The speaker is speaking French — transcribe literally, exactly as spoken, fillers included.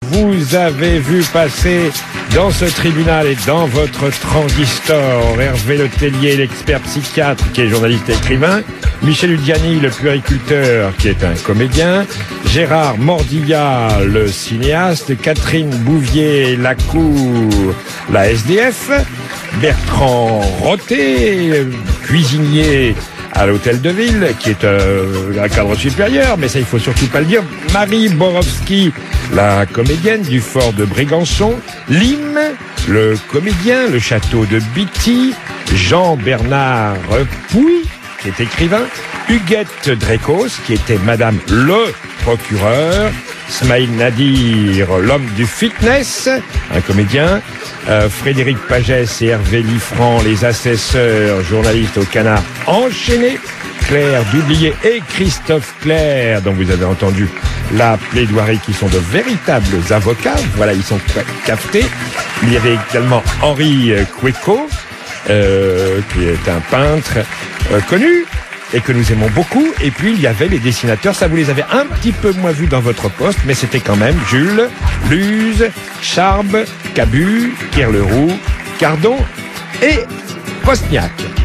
Vous avez vu passer dans ce tribunal et dans votre transistor Hervé Letellier, l'expert psychiatre qui est journaliste et écrivain, Michel Udiani, le puériculteur qui est un comédien, Gérard Mordillat, le cinéaste, Catherine Bouvier-Lacour, la S D F, Bertrand Roté, cuisinier à l'hôtel de ville, qui est euh, un cadre supérieur, mais ça il faut surtout pas le dire, Marie Borowski, la comédienne du fort de Brégançon, Lim, le comédien, le château de Bitty, Jean-Bernard Pouy, qui est écrivain, Huguette Dreycos, qui était madame le procureur, Smaïl Nadir, l'homme du fitness, un comédien, euh, Frédéric Pagès et Hervé Liffrand, les assesseurs, journalistes au Canard enchaîné, Claire Doublier et Christophe Claire, dont vous avez entendu la plaidoirie, qui sont de véritables avocats. Voilà, ils sont cafetés. Il y avait également Henri Cueco, euh, qui est un peintre euh, connu et que nous aimons beaucoup. Et puis, il y avait les dessinateurs. Ça, vous les avez un petit peu moins vus dans votre poste, mais c'était quand même Jules, Luz, Charbe, Cabu, Pierre Leroux, Cardon et Postniak.